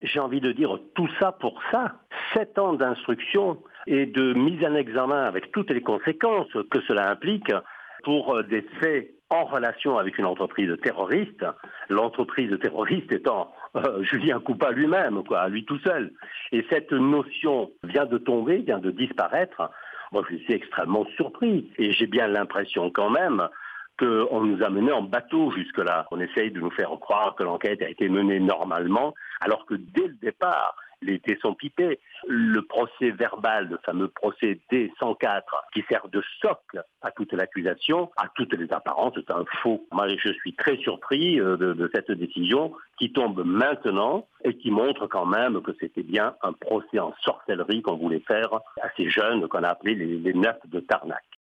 J'ai envie de dire tout ça pour ça. 7 ans d'instruction et de mise en examen avec toutes les conséquences que cela implique pour des faits en relation avec une entreprise terroriste, l'entreprise terroriste étant Julien Coupat lui-même, à lui tout seul. Et cette notion vient de tomber, vient de disparaître. Moi, je suis extrêmement surpris et j'ai bien l'impression quand même qu'on nous a menés en bateau jusque-là. On essaye de nous faire croire que l'enquête a été menée normalement, alors que dès le départ, les dés sont pipés. Le procès verbal, le fameux procès D104, qui sert de socle à toute l'accusation, à toutes les apparences, c'est un faux. Moi, je suis très surpris de cette décision qui tombe maintenant et qui montre quand même que c'était bien un procès en sorcellerie qu'on voulait faire à ces jeunes qu'on a appelés les neufs de Tarnac.